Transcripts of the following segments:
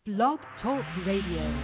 Blog Talk Radio.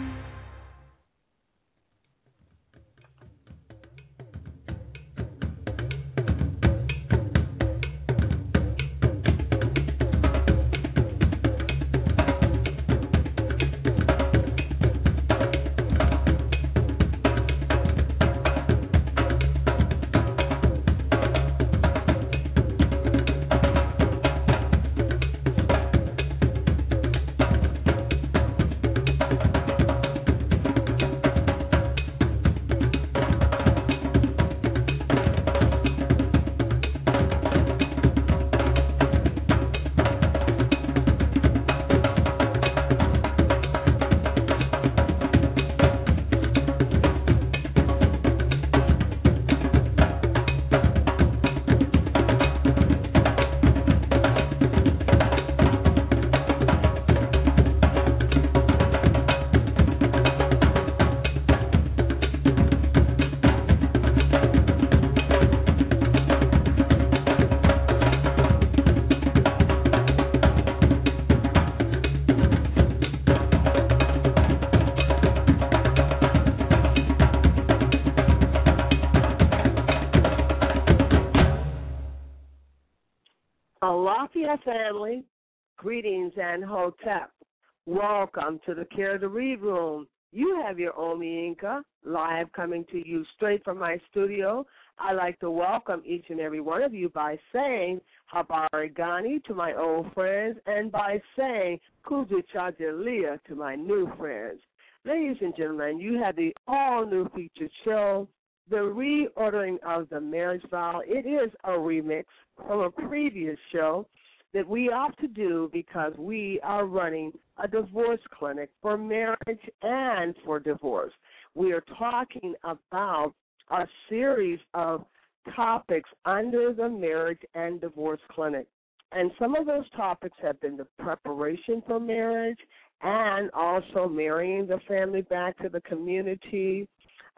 Alafia family, greetings and hotep. Welcome to the Care to Read Room. You have your Omi Inca live coming to you straight from my studio. I'd like to welcome each and every one of you by saying Habari Gani to my old friends and by saying Kudu Chajalia to my new friends. Ladies and gentlemen, you have the all-new featured show, The Reordering of the Marriage Vow. It is a remix from a previous show that we opt to do because we are running a divorce clinic for marriage and for divorce. We are talking about a series of topics under the marriage and divorce clinic. And some of those topics have been the preparation for marriage and also marrying the family back to the community,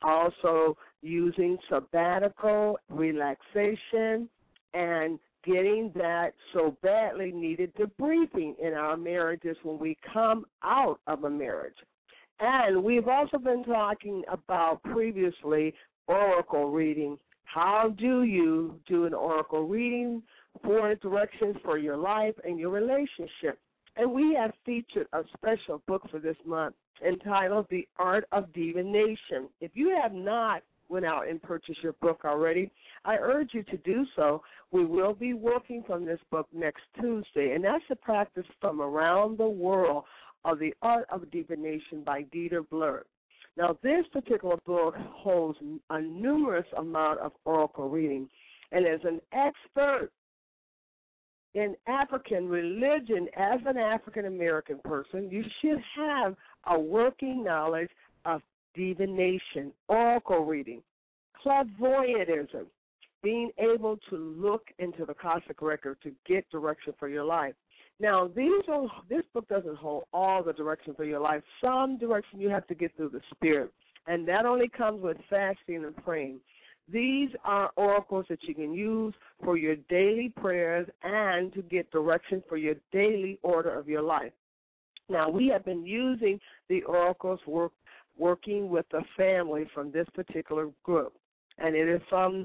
also using sabbatical, relaxation, and getting that so badly needed debriefing in our marriages when we come out of a marriage. And we've also been talking about previously oracle reading. How do you do an oracle reading for directions for your life and your relationship? And we have featured a special book for this month entitled The Art of Divination. If you have not went out and purchased your book already, I urge you to do so. We will be working from this book next Tuesday, and that's a practice from around the world of The Art of Divination by Dieter Blurt. Now, this particular book holds a numerous amount of oracle reading, and as an expert in African religion, as an African-American person, you should have a working knowledge of divination, oracle reading, clairvoyantism, being able to look into the cosmic record to get direction for your life. Now, this book doesn't hold all the direction for your life. Some direction you have to get through the spirit, and that only comes with fasting and praying. These are oracles that you can use for your daily prayers and to get direction for your daily order of your life. Now, we have been using the oracles working with the family from this particular group, and it is from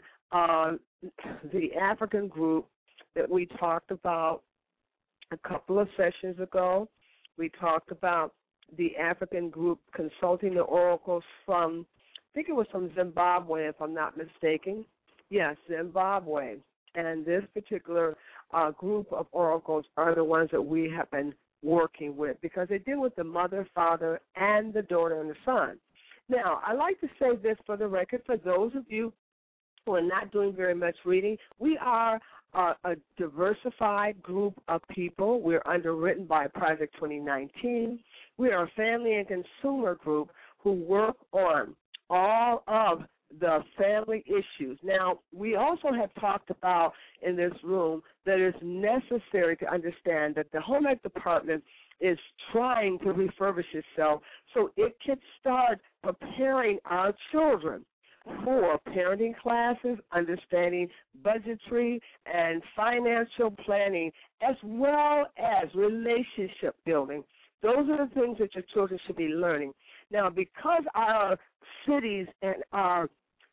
the African group that we talked about a couple of sessions ago. We talked about the African group consulting the oracles from, I think it was from Zimbabwe, if I'm not mistaken. Yes, Zimbabwe. And this particular group of oracles are the ones that we have been working with because they deal with the mother, father, and the daughter and the son. Now, I like to say this for the record, for those of you who are not doing very much reading, we are a diversified group of people. We're underwritten by Project 2019. We are a family and consumer group who work on all of the family issues. Now, we also have talked about in this room that it's necessary to understand that the home ec department is trying to refurbish itself so it can start preparing our children for parenting classes, understanding budgetary and financial planning, as well as relationship building. Those are the things that your children should be learning. Now, because our cities and our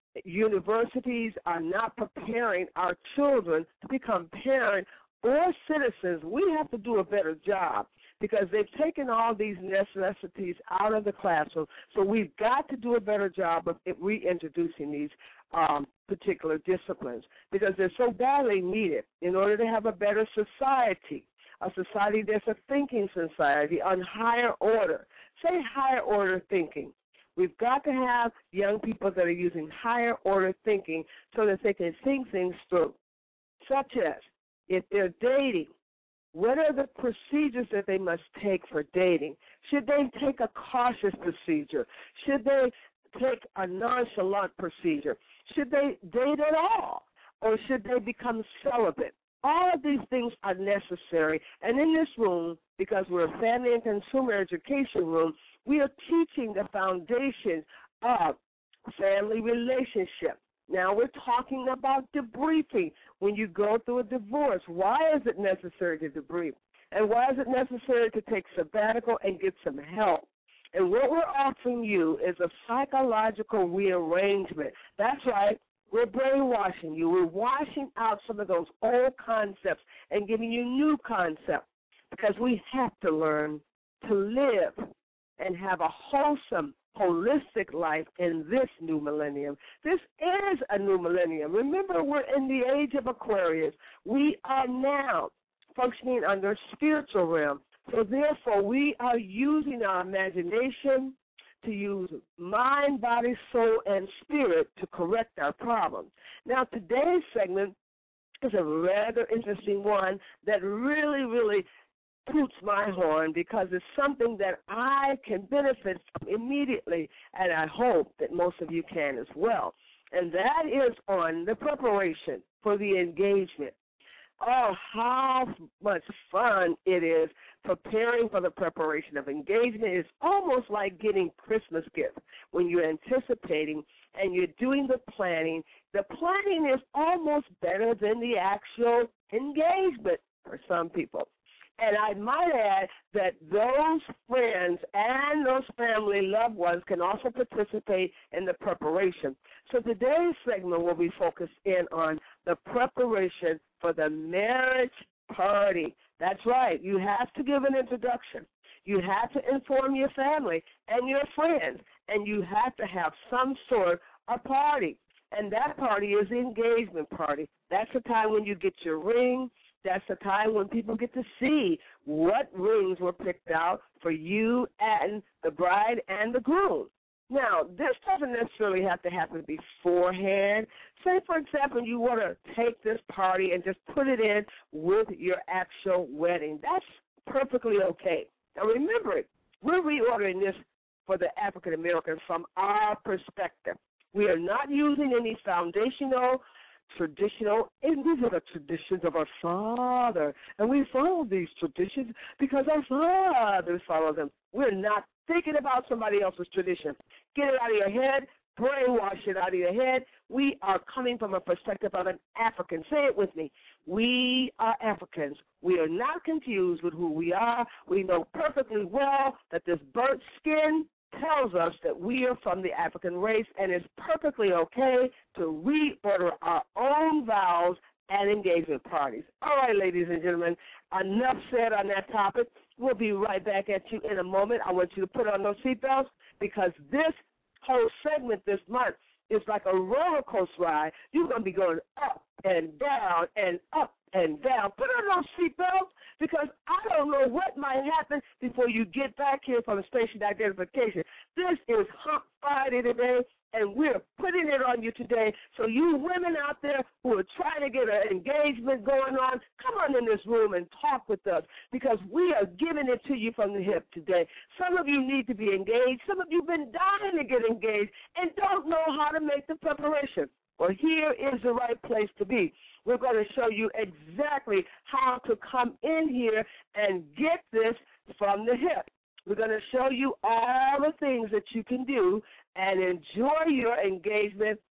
universities are not preparing our children to become parents or citizens, we have to do a better job because they've taken all these necessities out of the classroom. So we've got to do a better job of reintroducing these particular disciplines because they're so badly needed in order to have a better society, a society that's a thinking society on higher order. Say higher order thinking. We've got to have young people that are using higher order thinking so that they can think things through, such as if they're dating, what are the procedures that they must take for dating? Should they take a cautious procedure? Should they take a nonchalant procedure? Should they date at all? Or should they become celibate? All of these things are necessary. And in this room, because we're a family and consumer education room, we are teaching the foundations of family relationship. Now we're talking about debriefing when you go through a divorce. Why is it necessary to debrief? And why is it necessary to take sabbatical and get some help? And what we're offering you is a psychological rearrangement. That's right. We're brainwashing you. We're washing out some of those old concepts and giving you new concepts because we have to learn to live and have a wholesome, holistic life in this new millennium. This is a new millennium. Remember, we're in the age of Aquarius. We are now functioning under spiritual realm. So therefore, we are using our imagination to use mind, body, soul, and spirit to correct our problems. Now, today's segment is a rather interesting one that really toots my horn because it's something that I can benefit from immediately, and I hope that most of you can as well. And that is on the preparation for the engagement. Oh, how much fun it is preparing for the preparation of engagement. It's almost like getting Christmas gifts when you're anticipating and you're doing the planning. The planning is almost better than the actual engagement for some people. And I might add that those friends and those family loved ones can also participate in the preparation. So today's segment will be focused in on the preparation for the marriage party. That's right. You have to give an introduction. You have to inform your family and your friends, and you have to have some sort of party. And that party is the engagement party. That's the time when you get your ring. That's the time when people get to see what rings were picked out for you and the bride and the groom. Now, this doesn't necessarily have to happen beforehand. Say, for example, you want to take this party and just put it in with your actual wedding. That's perfectly okay. Now, remember it. We're reordering this for the African Americans from our perspective. We are not using any foundational, traditional, and these are the traditions of our father. And we follow these traditions because our fathers follow them. We're not thinking about somebody else's tradition. Get it out of your head. Brainwash it out of your head. We are coming from a perspective of an African. Say it with me. We are Africans. We are not confused with who we are. We know perfectly well that this burnt skin tells us that we are from the African race, and it's perfectly okay to reorder our own vows and engagement parties. All right, ladies and gentlemen, enough said on that topic. We'll be right back at you in a moment. I want you to put on those seatbelts because this whole segment this month is like a roller coaster ride. You're going to be going up and down and up and down. Put on those seatbelts because I don't know what might happen before you get back here from station identification. This is Hump Friday today, and we're putting it on you today. So you women out there who are trying to get an engagement going on, come on in this room and talk with us because we are giving it to you from the hip today. Some of you need to be engaged. Some of you have been dying to get engaged and don't know how to make the preparation. Well, here is the right place to be. We're going to show you exactly how to come in here and get this from the hip. We're going to show you all the things that you can do and enjoy your engagement.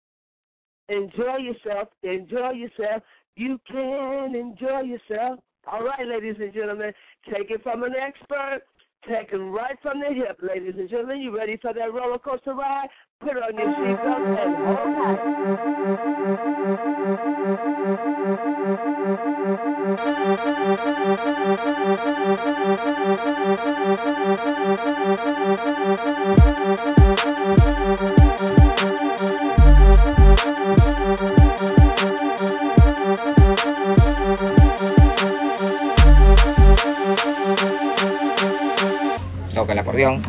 Enjoy yourself. Enjoy yourself. You can enjoy yourself. All right, ladies and gentlemen, take it from an expert. Taken right from the hip, ladies and gentlemen. You ready for that roller coaster ride? Put on your seatbelt and hold Toca el acordeón.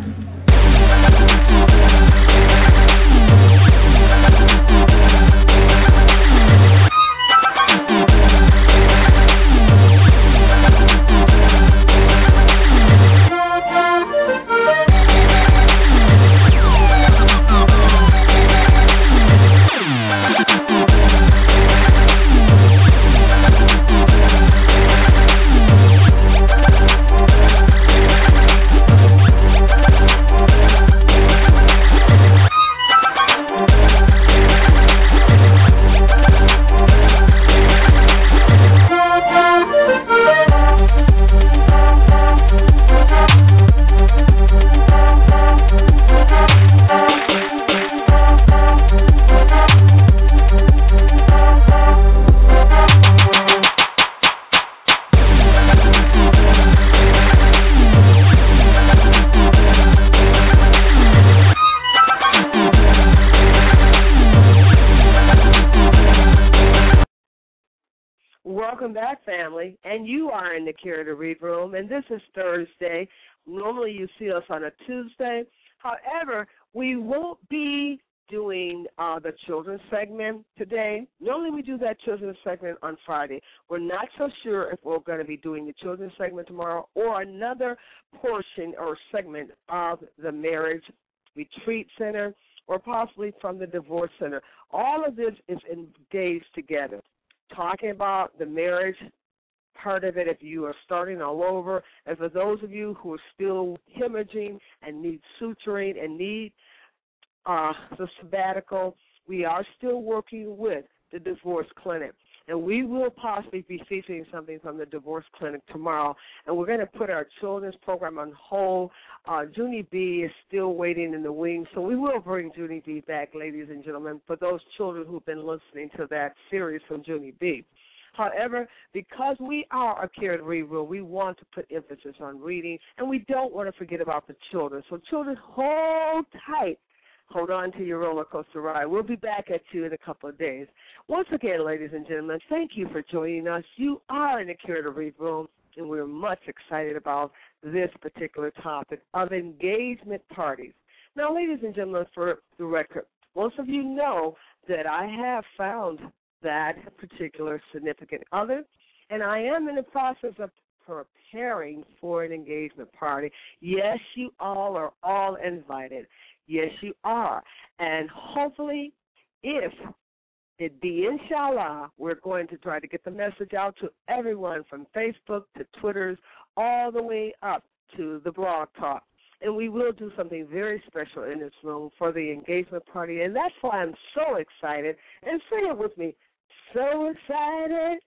Welcome back, family. And you are in the Care to Read room, and this is Thursday. Normally you see us on a Tuesday. However, we won't be doing the children's segment today. Normally we do that children's segment on Friday. We're not so sure if we're going to be doing the children's segment tomorrow or another portion or segment of the Marriage Retreat Center or possibly from the Divorce Center. All of this is engaged together, talking about the marriage part of it if you are starting all over, and for those of you who are still hemorrhaging and need suturing and need the sabbatical, we are still working with the Divorce Clinic. And we will possibly be featuring something from the Divorce Clinic tomorrow. And we're going to put our children's program on hold. Junie B is still waiting in the wings, so we will bring Junie B back, ladies and gentlemen, for those children who've been listening to that series from Junie B. However, because we are a Care to Read room, we want to put emphasis on reading, and we don't want to forget about the children. So children, hold tight. Hold on to your roller coaster ride. We'll be back at you in a couple of days. Once again, ladies and gentlemen, thank you for joining us. You are in the Care to Read room, and we're much excited about this particular topic of engagement parties. Now, ladies and gentlemen, for the record, most of you know that I have found that particular significant other, and I am in the process of preparing for an engagement party. Yes, you all are all invited. Yes, you are. And hopefully, if it be inshallah, we're going to try to get the message out to everyone from Facebook to Twitters all the way up to the Blog Talk. And we will do something very special in this room for the engagement party. And that's why I'm so excited. And say it with me. So excited,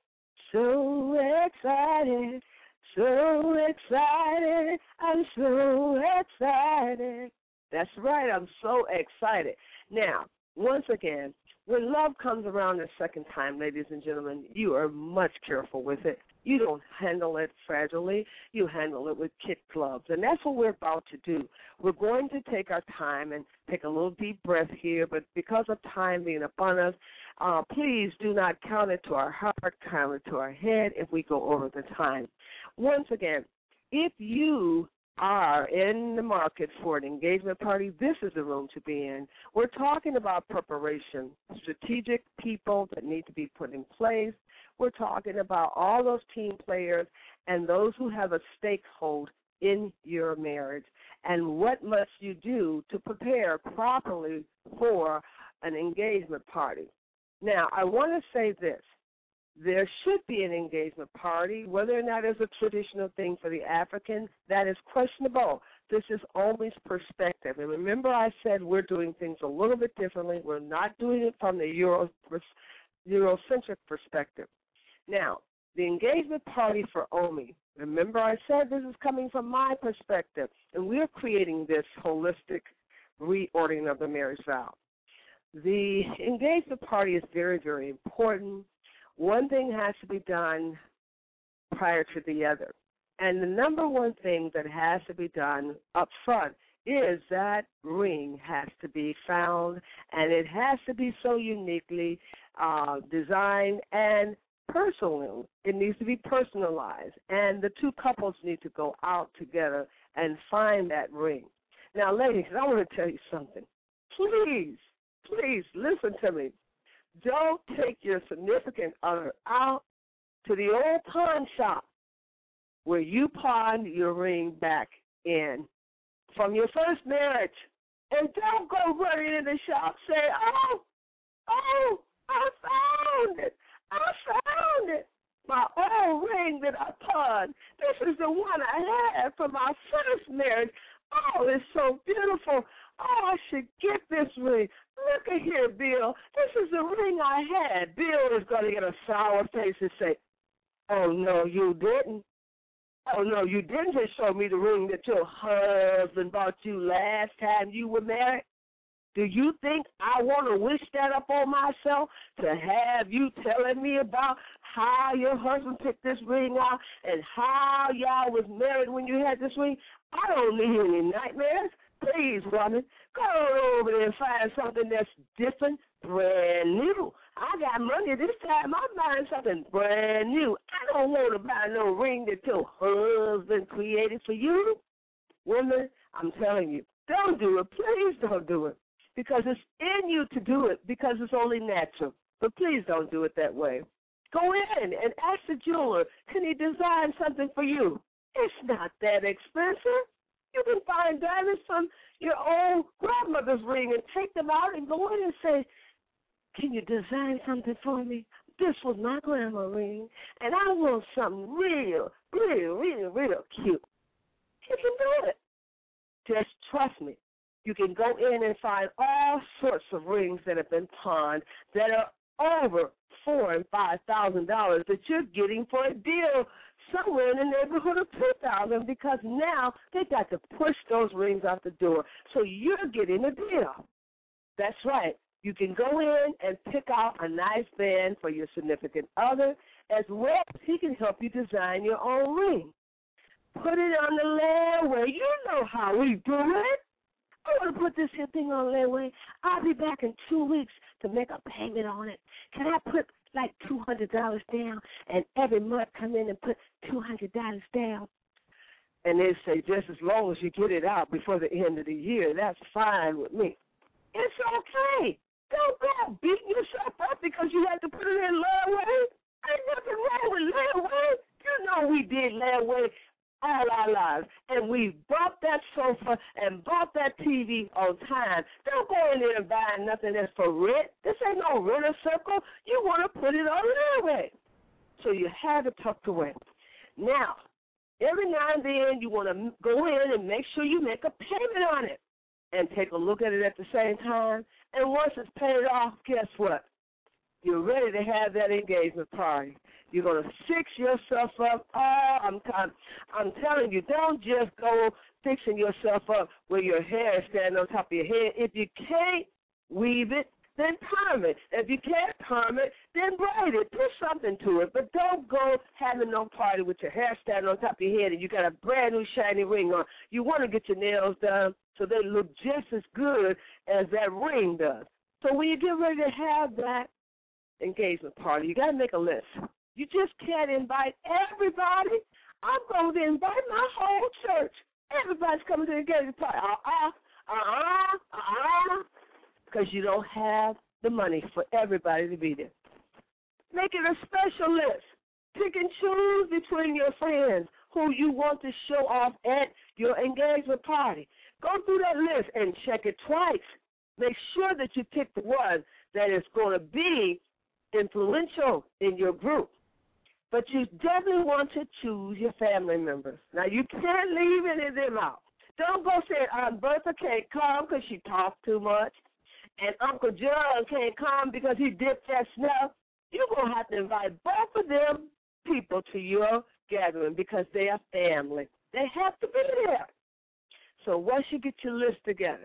so excited, so excited, I'm so excited. That's right, I'm so excited. Now, once again, when love comes around the second time, ladies and gentlemen, you are much careful with it. You don't handle it fragilely. You handle it with kid gloves, and that's what we're about to do. We're going to take our time and take a little deep breath here, but because of time being upon us, please do not count it to our heart, count it to our head if we go over the time. Once again, if you are in the market for an engagement party, this is the room to be in. We're talking about preparation, strategic people that need to be put in place. We're talking about all those team players and those who have a stakehold in your marriage, and what must you do to prepare properly for an engagement party. Now, I want to say this. There should be an engagement party. Whether or not it's a traditional thing for the African, that is questionable. This is always perspective. And remember I said we're doing things a little bit differently. We're not doing it from the Eurocentric perspective. Now, the engagement party for Omi. Remember, I said this is coming from my perspective, and we're creating this holistic reordering of the marriage vow. The engagement party is very, very important. One thing has to be done prior to the other. And the number one thing that has to be done up front is that ring has to be found, and it has to be so uniquely designed and personal. It needs to be personalized, and the two couples need to go out together and find that ring. Now, ladies, I want to tell you something. Please listen to me. Don't take your significant other out to the old pawn shop where you pawned your ring back in from your first marriage. And don't go running in the shop saying, oh, I found it. My old ring that I pawned. This is the one I had from my first marriage. Oh, it's so beautiful. Oh, I should get this ring. Look at here, Bill. This is the ring I had. Bill is going to get a sour face and say, oh, no, you didn't. Oh, no, you didn't just show me the ring that your husband bought you last time you were married. Do you think I want to wish that up on myself to have you telling me about how your husband picked this ring out and how y'all was married when you had this ring? I don't need any nightmares. Please, woman, go over there and find something that's different, brand new. I got money this time. I'm buying something brand new. I don't want to buy no ring that your husband created for you. Woman, I'm telling you, don't do it. Please don't do it. Because it's in you to do it, because it's only natural. But please don't do it that way. Go in and ask the jeweler, can he design something for you? It's not that expensive. You can find diamonds from your old grandmother's ring and take them out and go in and say, can you design something for me? This was my grandma's ring, and I want something real cute. You can do it. Just trust me. You can go in and find all sorts of rings that have been pawned that are over $4,000 and $5,000 that you're getting for a deal somewhere in the neighborhood of $2,000 because now they got to push those rings out the door. So you're getting a deal. That's right. You can go in and pick out a nice band for your significant other as well as he can help you design your own ring. Put it on the layaway. You know how we do it. I want to put this here thing on layaway. I'll be back in 2 weeks to make a payment on it. Can I put like $200 down and every month come in and put $200 down? And they say just as long as you get it out before the end of the year, that's fine with me. It's okay. Don't go beating yourself up because you had to put it in layaway. Ain't nothing wrong with layaway. You know we did layaway all our lives, and we bought that sofa and bought that TV on time. Don't go in there and buy nothing that's for rent. This ain't no renter circle. You want to put it on layaway. So you have it tucked away. Now, every now and then you want to go in and make sure you make a payment on it and take a look at it at the same time. And once it's paid off, guess what? You're ready to have that engagement party. You're going to fix yourself up. Oh, I'm telling you, don't just go fixing yourself up where your hair is standing on top of your head. If you can't weave it, then perm it. If you can't perm it, then braid it. Put something to it. But don't go having no party with your hair standing on top of your head and you got a brand new shiny ring on. You want to get your nails done so they look just as good as that ring does. So when you get ready to have that engagement party, you got to make a list. You just can't invite everybody. I'm going to invite my whole church. Everybody's coming to the engagement party. Because you don't have the money for everybody to be there. Make it a special list. Pick and choose between your friends who you want to show off at your engagement party. Go through that list and check it twice. Make sure that you pick the one that is going to be influential in your group. But you definitely want to choose your family members. Now, you can't leave any of them out. Don't go say, Aunt Bertha can't come because she talks too much, and Uncle John can't come because he dipped that snuff. You're going to have to invite both of them people to your gathering because they are family. They have to be there. So once you get your list together,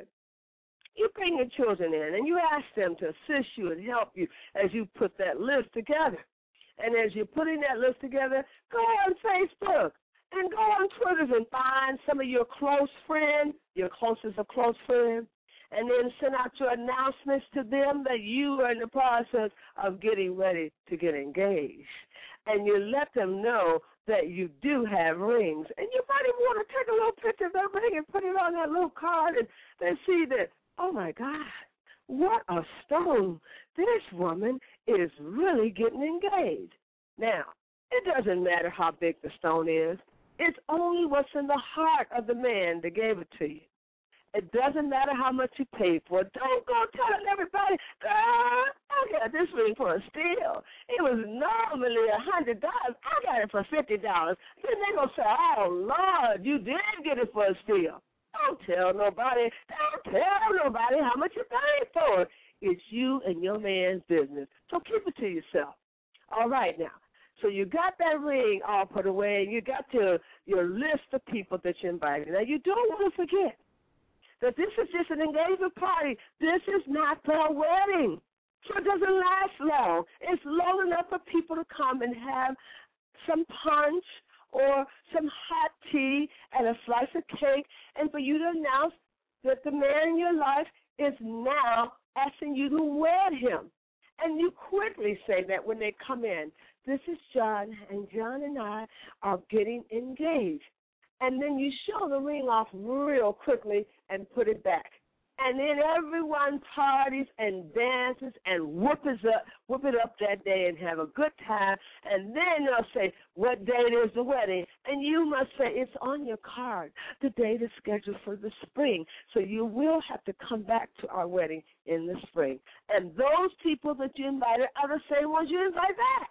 you bring your children in and you ask them to assist you and help you as you put that list together. And as you're putting that list together, go on Facebook and go on Twitter and find some of your close friends, your closest of close friends, and then send out your announcements to them that you are in the process of getting ready to get engaged. And you let them know that you do have rings. And you might even want to take a little picture of that ring and put it on that little card and they see that, oh, my God, what a stone. This woman is really getting engaged. Now, it doesn't matter how big the stone is. It's only what's in the heart of the man that gave it to you. It doesn't matter how much you paid for it. Don't go telling everybody, girl, I got this ring for a steal. It was normally $100. I got it for $50. Then they're going to say, oh, Lord, you did get it for a steal. Don't tell nobody. Don't tell nobody how much you paid for it. It's you and your man's business. So keep it to yourself. All right, now. So you got that ring all put away, and you got your list of people that you invited. Now, you don't want to forget that this is just an engagement party. This is not the wedding. So it doesn't last long. It's long enough for people to come and have some punch or some hot tea and a slice of cake, and for you to announce that the man in your life is now asking you to wed him. And you quickly say that when they come in. This is John, and John and I are getting engaged. And then you show the ring off real quickly and put it back. And then everyone parties and dances and whoop it up that day and have a good time. And then they'll say, what date is the wedding? And you must say, it's on your card. The date is scheduled for the spring. So you will have to come back to our wedding in the spring. And those people that you invited are the same ones you invite back.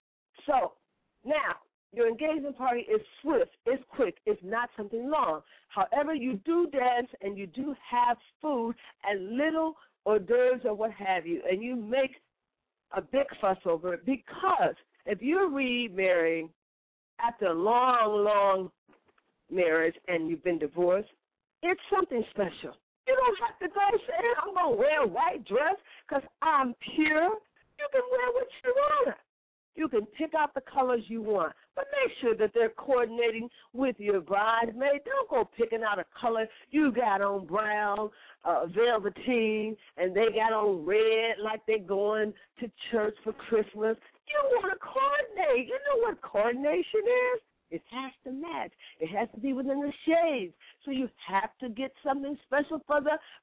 So now, your engagement party is swift, it's quick, it's not something long. However, you do dance and you do have food and little hors d'oeuvres or what have you, and you make a big fuss over it because if you're remarrying after a long, long marriage and you've been divorced, it's something special. You don't have to go say, I'm going to wear a white dress because I'm pure. You can wear what you want. You can pick out the colors you want, but make sure that they're coordinating with your bridesmaid. Don't go picking out a color. You got on brown, velveteen, and they got on red like they're going to church for Christmas. You want to coordinate. You know what coordination is? It has to match. It has to be within the shades. So you have to get something special for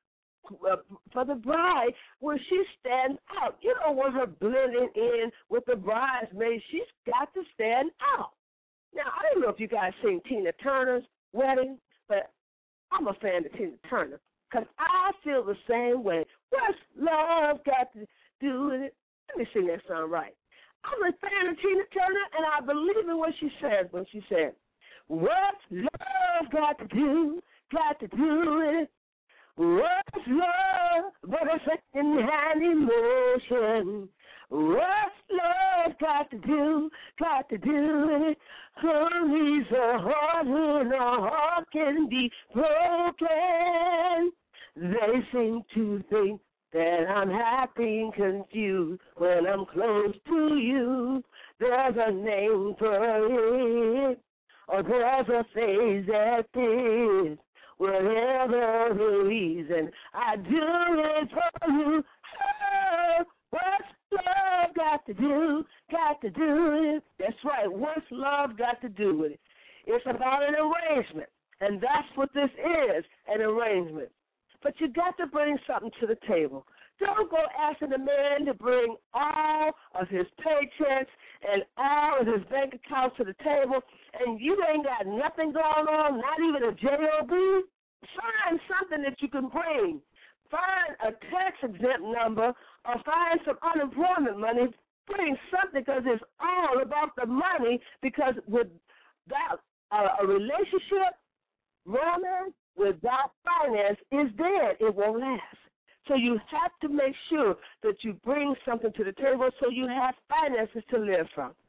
the bride where she stands out. You don't want her blending in with the bridesmaid. She's got to stand out. Now, I don't know if you guys seen Tina Turner's wedding, but I'm a fan of Tina Turner because I feel the same way. What's love got to do with it? Let me sing that song right. I'm a fan of Tina Turner, and I believe in what she said when she said, what's love got to do with it? What's love but a second-hand emotion? What's love got to do with it? Only the heart when a heart can be broken. They seem to think that I'm happy and confused when I'm close to you. There's a name for it, or there's a phase that fits. Whatever the reason, I do it for you. Oh, what's love got to do with it? That's right, what's love got to do with it? It's about an arrangement, and that's what this is, an arrangement. But you got to bring something to the table. Don't go asking the man to bring all of his paychecks and all of his bank accounts to the table, and you ain't got nothing going on, not even a job. Find something that you can bring. Find a tax-exempt number or find some unemployment money. Bring something because it's all about the money, because without a relationship, romance, without finance is dead. It won't last. So you have to make sure that you bring something to the table so you have finances to live from.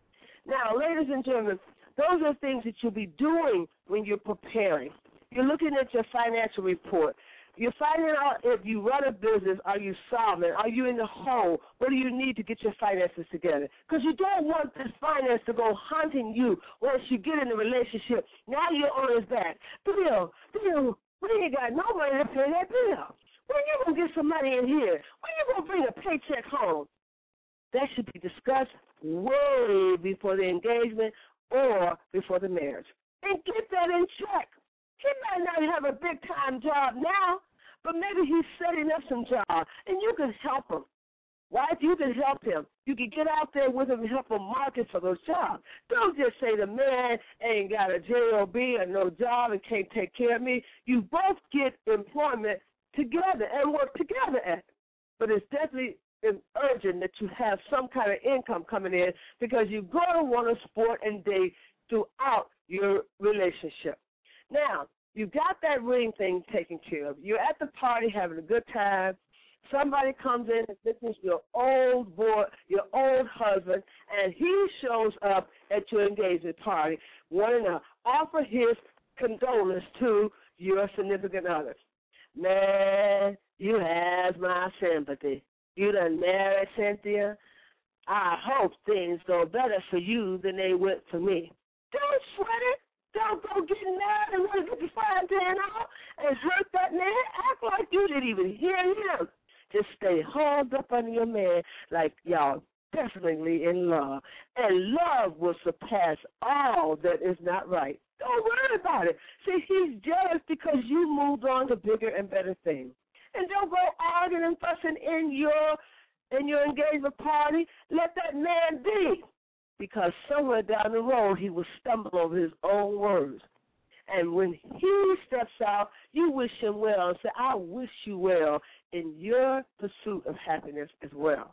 Now, ladies and gentlemen, those are things that you'll be doing when you're preparing. You're looking at your financial report. You're finding out if you run a business, are you solvent? Are you in the hole? What do you need to get your finances together? Because you don't want this finance to go hunting you once you get in a relationship. Now you're on his back. Bill, we ain't got no money to pay that bill. When you going to get some money in here? When you going to bring a paycheck home? That should be discussed way before the engagement or before the marriage. And get that in check. He might not have a big-time job now, but maybe he's setting up some job, and you can help him. Wife, you can help him. You can get out there with him and help him market for those jobs. Don't just say the man ain't got a job or no job and can't take care of me. You both get employment together and work together at it. But it's definitely urgent that you have some kind of income coming in because you're going to want to sport and date throughout your relationship. Now, you got that ring thing taken care of. You're at the party having a good time. Somebody comes in and this is your old boy, your old husband, and he shows up at your engagement party wanting to offer his condolence to your significant other. Man, you have my sympathy. You done married Cynthia. I hope things go better for you than they went for me. Don't sweat it. Don't go getting mad and want to get the fire tan out and hurt that man. Act like you didn't even hear him. Just stay hauled up under your man like y'all definitely in love. And love will surpass all that is not right. Don't worry about it. See, he's jealous because you moved on to bigger and better things. And don't go arguing and fussing in your engagement party. Let that man be. Because somewhere down the road he will stumble over his own words. And when he steps out, you wish him well and say, I wish you well in your pursuit of happiness as well.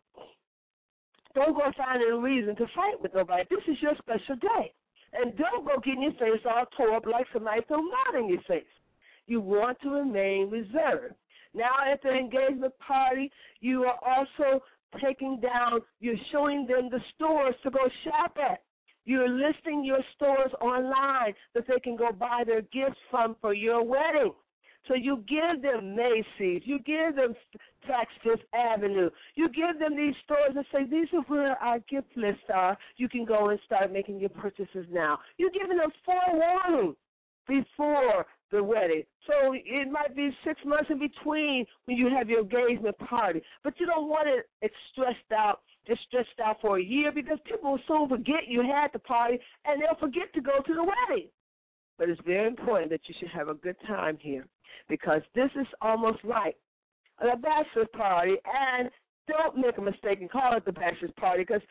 Don't go finding a reason to fight with nobody. This is your special day. And don't go getting your face all tore up like somebody threw mud in your face. You want to remain reserved. Now at the engagement party, you are also taking down, you're showing them the stores to go shop at. You're listing your stores online that they can go buy their gifts from for your wedding. So you give them Macy's, you give them Saks Fifth Avenue, you give them these stores and say, these are where our gift lists are. You can go and start making your purchases now. You're giving them forewarning before the wedding. So it might be 6 months in between when you have your engagement party. But you don't want it stressed out for a year because people will soon forget you had the party and they'll forget to go to the wedding. But it's very important that you should have a good time here because this is almost like a bachelor's party, and don't make a mistake and call it the bachelor's party because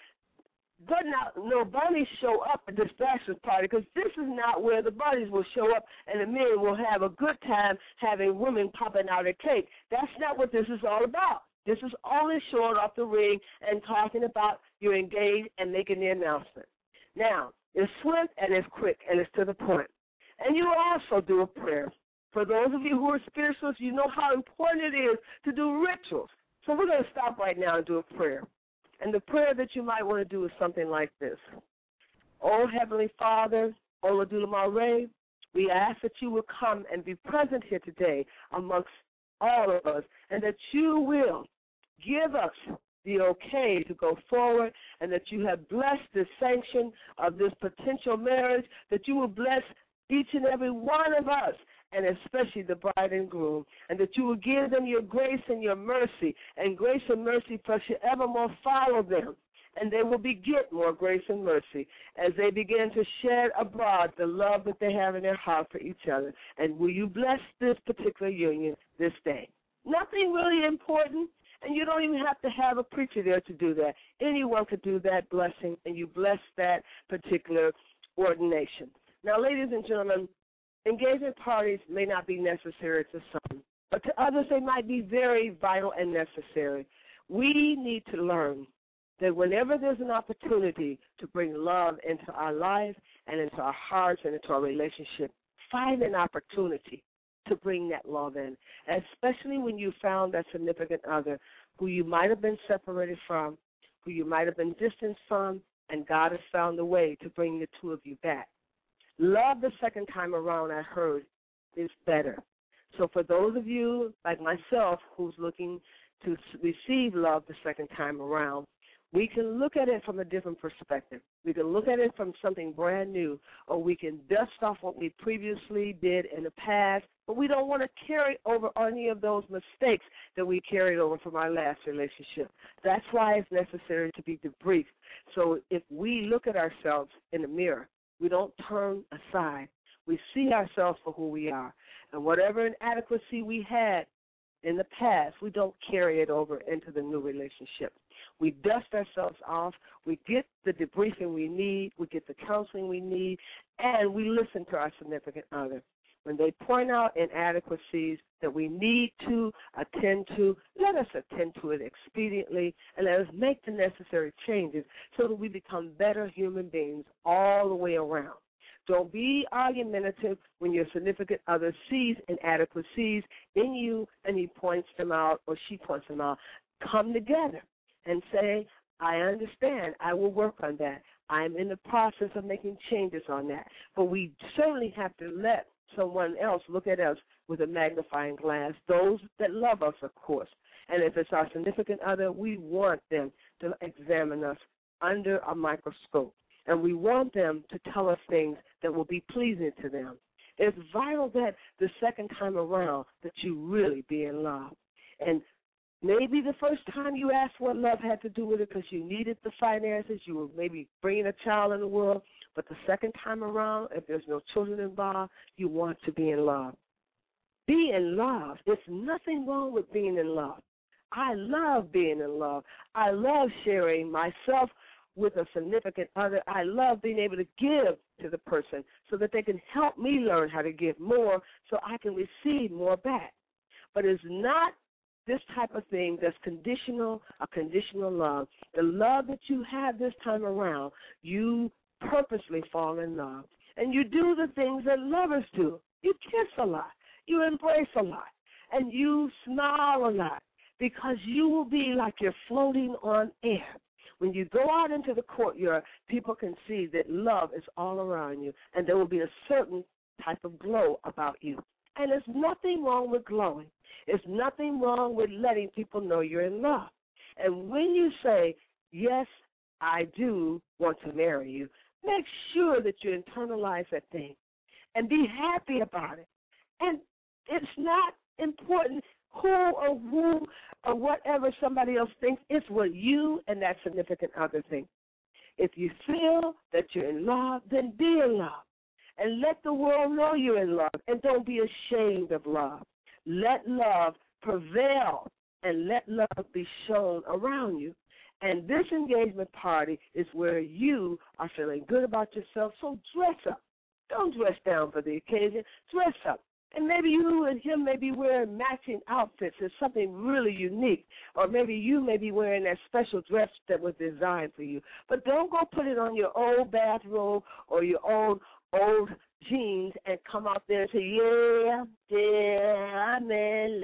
no bunnies show up at this bachelor's party because this is not where the bunnies will show up and the men will have a good time having women popping out a cake. That's not what this is all about. This is only showing off the ring and talking about you're engaged and making the announcement. Now, it's swift and it's quick and it's to the point. And you also do a prayer. For those of you who are spiritualists, you know how important it is to do rituals. So we're going to stop right now and do a prayer. And the prayer that you might want to do is something like this. Oh, Heavenly Father, Oladula Mare, we ask that you will come and be present here today amongst all of us, and that you will give us the okay to go forward, and that you have blessed the sanction of this potential marriage, that you will bless each and every one of us, and especially the bride and groom, and that you will give them your grace and your mercy, and grace and mercy shall evermore follow them, and they will beget more grace and mercy as they begin to shed abroad the love that they have in their heart for each other. And will you bless this particular union this day? Nothing really important, and you don't even have to have a preacher there to do that. Anyone could do that blessing, and you bless that particular ordination. Now, ladies and gentlemen, engagement parties may not be necessary to some, but to others they might be very vital and necessary. We need to learn that whenever there's an opportunity to bring love into our life and into our hearts and into our relationship, find an opportunity to bring that love in, especially when you found that significant other who you might have been separated from, who you might have been distanced from, and God has found a way to bring the two of you back. Love the second time around, I heard, is better. So for those of you like myself who's looking to receive love the second time around, we can look at it from a different perspective. We can look at it from something brand new, or we can dust off what we previously did in the past, but we don't want to carry over any of those mistakes that we carried over from our last relationship. That's why it's necessary to be debriefed. So if we look at ourselves in the mirror, we don't turn aside. We see ourselves for who we are. And whatever inadequacy we had in the past, we don't carry it over into the new relationship. We dust ourselves off, we get the debriefing we need, we get the counseling we need, and we listen to our significant other. When they point out inadequacies that we need to attend to, let us attend to it expediently, and let us make the necessary changes so that we become better human beings all the way around. Don't be argumentative when your significant other sees inadequacies in you and he points them out or she points them out. Come together and say, I understand. I will work on that. I'm in the process of making changes on that. But we certainly have to let someone else look at us with a magnifying glass, those that love us, of course. And if it's our significant other, we want them to examine us under a microscope. And we want them to tell us things that will be pleasing to them. It's vital that the second time around that you really be in love. And maybe the first time you asked what love had to do with it because you needed the finances, you were maybe bringing a child in the world, but the second time around, if there's no children involved, you want to be in love. Be in love. There's nothing wrong with being in love. I love being in love. I love sharing myself with a significant other. I love being able to give to the person so that they can help me learn how to give more so I can receive more back. But it's not this type of thing that's conditional, a conditional love. The love that you have this time around, you purposely fall in love. And you do the things that lovers do. You kiss a lot. You embrace a lot. And you smile a lot because you will be like you're floating on air. When you go out into the courtyard, people can see that love is all around you, and there will be a certain type of glow about you. And there's nothing wrong with glowing. There's nothing wrong with letting people know you're in love. And when you say, yes, I do want to marry you, make sure that you internalize that thing and be happy about it. And it's not important who or whatever somebody else thinks. It's what you and that significant other think. If you feel that you're in love, then be in love. And let the world know you're in love. And don't be ashamed of love. Let love prevail and let love be shown around you. And this engagement party is where you are feeling good about yourself, so dress up. Don't dress down for the occasion. Dress up. And maybe you and him may be wearing matching outfits. It's something really unique. Or maybe you may be wearing that special dress that was designed for you. But don't go put it on your old bathrobe or your old jeans and come out there and say, yeah, I'm in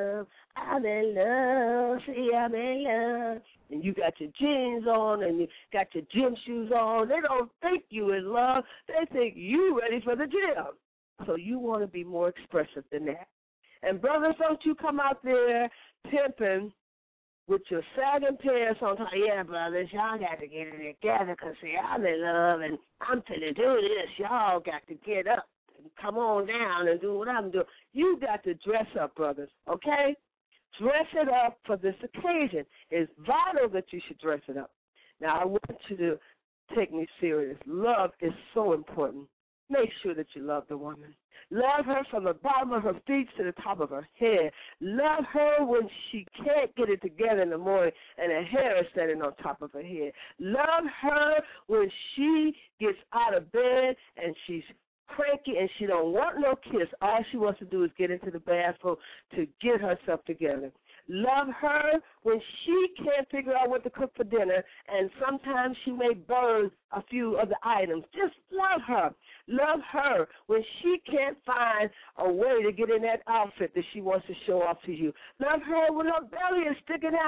love, see, I'm in love. And you got your jeans on and you got your gym shoes on. They don't think you in love. They think you ready for the gym. So you want to be more expressive than that. And brothers, don't you come out there pimping with your sagging pants on top. Yeah, brothers, y'all got to get it together because, see, I'm in love and I'm finna do this. Y'all got to get up and come on down and do what I'm doing. You got to dress up, brothers, okay? Dress it up for this occasion. It's vital that you should dress it up. Now, I want you to take me serious. Love is so important. Make sure that you love the woman. Love her from the bottom of her feet to the top of her head. Love her when she can't get it together in the morning and her hair is standing on top of her head. Love her when she gets out of bed and she's cranky and she don't want no kiss. All she wants to do is get into the bathroom to get herself together. Love her when she can't figure out what to cook for dinner, and sometimes she may burn a few of the items. Just love her. Love her when she can't find a way to get in that outfit that she wants to show off to you. Love her when her belly is sticking out.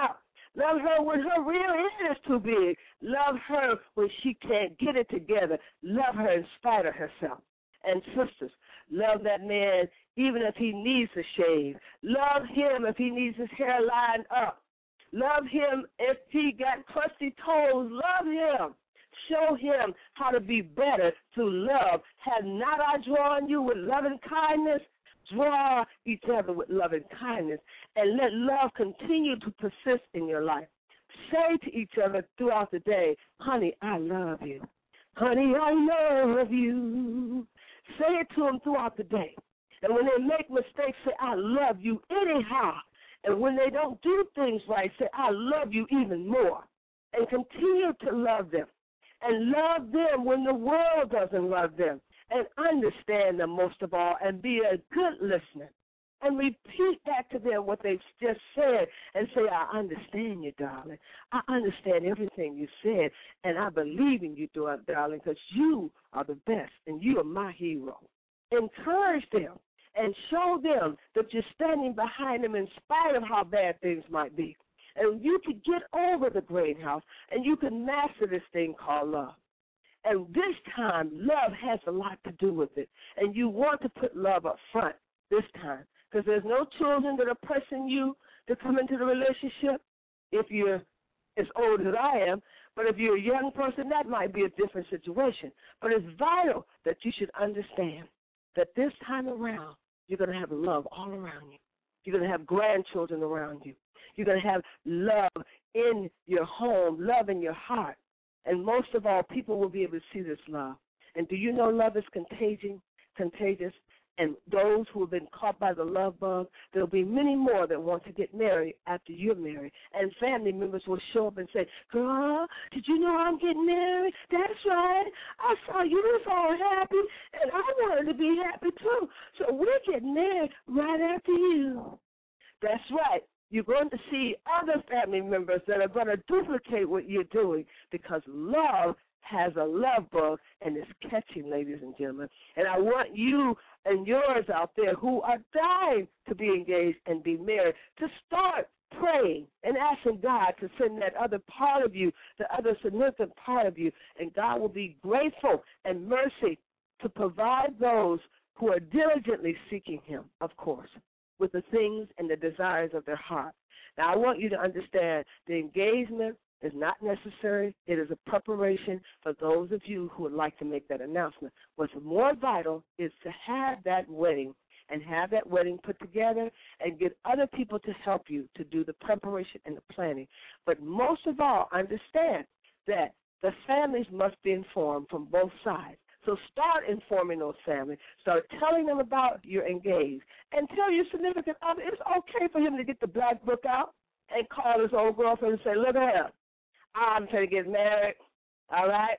Love her when her rear end is too big. Love her when she can't get it together. Love her in spite of herself. And sisters, love that man even if he needs a shave. Love him if he needs his hair lined up. Love him if he got crusty toes. Love him. Show him how to be better to love. Have not I drawn you with loving kindness? Draw each other with loving kindness, and let love continue to persist in your life. Say to each other throughout the day, honey, I love you. Honey, I love you. Say it to them throughout the day. And when they make mistakes, say, I love you anyhow. And when they don't do things right, say, I love you even more. And continue to love them. And love them when the world doesn't love them. And understand them most of all, and be a good listener. And repeat back to them what they've just said and say, I understand you, darling. I understand everything you said, and I believe in you, darling, because you are the best, and you are my hero. Encourage them and show them that you're standing behind them in spite of how bad things might be. And you can get over the greenhouse, and you can master this thing called love. And this time, love has a lot to do with it. And you want to put love up front this time, because there's no children that are pressing you to come into the relationship if you're as old as I am. But if you're a young person, that might be a different situation. But it's vital that you should understand that this time around, you're going to have love all around you. You're going to have grandchildren around you. You're going to have love in your home, love in your heart. And most of all, people will be able to see this love. And do you know love is contagious? And those who have been caught by the love bug, there will be many more that want to get married after you're married. And family members will show up and say, girl, did you know I'm getting married? That's right. I saw you was all happy, and I wanted to be happy too. So we're getting married right after you. That's right. You're going to see other family members that are going to duplicate what you're doing, because love has a love bug and it's catching, ladies and gentlemen. And I want you and yours out there who are dying to be engaged and be married to start praying and asking God to send that other part of you, the other significant part of you, and God will be grateful and mercy to provide those who are diligently seeking him, of course, with the things and the desires of their heart. Now, I want you to understand the engagement is not necessary. It is a preparation for those of you who would like to make that announcement. What's more vital is to have that wedding and have that wedding put together and get other people to help you to do the preparation and the planning. But most of all, understand that the families must be informed from both sides. So start informing those families. Start telling them about your engaged. And tell your significant other it's okay for him to get the black book out and call his old girlfriend and say, look at her, I'm trying to get married, all right?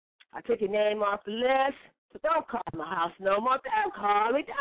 I took your name off the list, so don't call my house no more. Don't call me.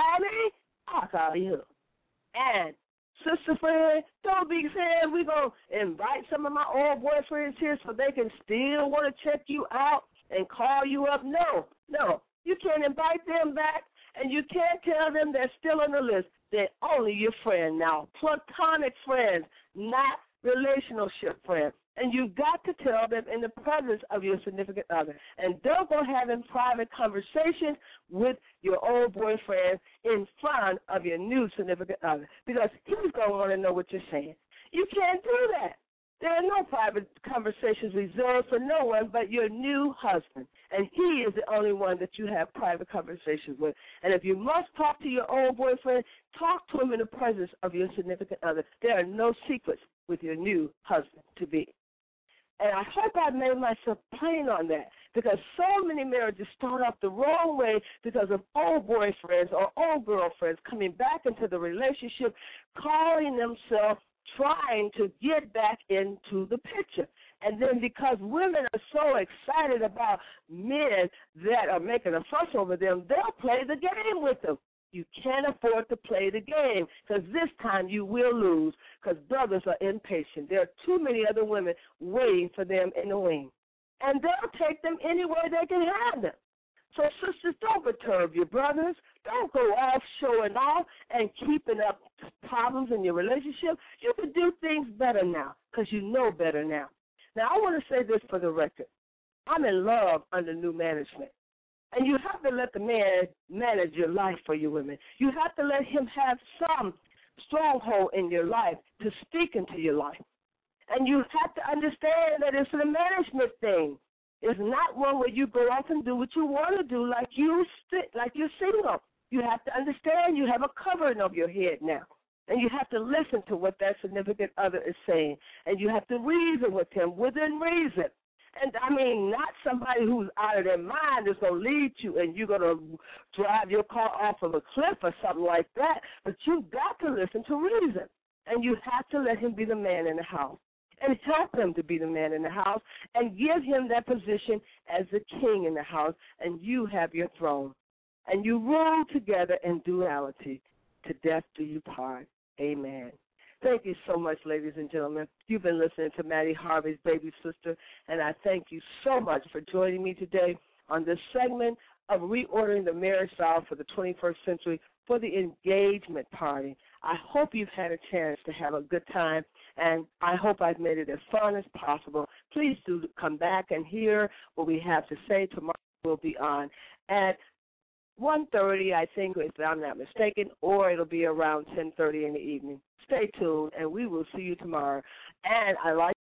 I'll call you. And sister friend, don't be saying we're going to invite some of my old boyfriends here so they can still want to check you out and call you up. No. You can't invite them back, and you can't tell them they're still on the list. They're only your friend now, platonic friends, not relationship friends. And you've got to tell them in the presence of your significant other. And don't go having private conversations with your old boyfriend in front of your new significant other, because he's going to want to know what you're saying. You can't do that. There are no private conversations reserved for no one but your new husband, and he is the only one that you have private conversations with. And if you must talk to your old boyfriend, talk to him in the presence of your significant other. There are no secrets with your new husband-to-be. And I hope I made myself plain on that, because so many marriages start off the wrong way because of old boyfriends or old girlfriends coming back into the relationship, calling themselves trying to get back into the picture. And then because women are so excited about men that are making a fuss over them, they'll play the game with them. You can't afford to play the game, because this time you will lose, because brothers are impatient. There are too many other women waiting for them in the wing. And they'll take them anywhere they can have them. So sisters, don't perturb your brothers. Don't go off showing off and keeping up problems in your relationship, you can do things better now because you know better now. Now, I want to say this for the record. I'm in love under new management. And you have to let the man manage your life for you women. You have to let him have some stronghold in your life to speak into your life. And you have to understand that it's a management thing. It's not one where you go off and do what you want to do like you're single. You have to understand you have a covering over your head now. And you have to listen to what that significant other is saying. And you have to reason with him within reason. And, I mean, not somebody who's out of their mind is going to lead you and you're going to drive your car off of a cliff or something like that. But you've got to listen to reason. And you have to let him be the man in the house and help him to be the man in the house and give him that position as the king in the house, and you have your throne. And you rule together in duality. To death do you part. Amen. Thank you so much, ladies and gentlemen. You've been listening to Maddie Harvey's Baby Sister, and I thank you so much for joining me today on this segment of Reordering the Marriage Vow for the 21st Century for the engagement party. I hope you've had a chance to have a good time, and I hope I've made it as fun as possible. Please do come back and hear what we have to say. Tomorrow we'll be on at 1:30, I think, if I'm not mistaken, or it'll be around 10:30 in the evening. Stay tuned, and we will see you tomorrow. And I like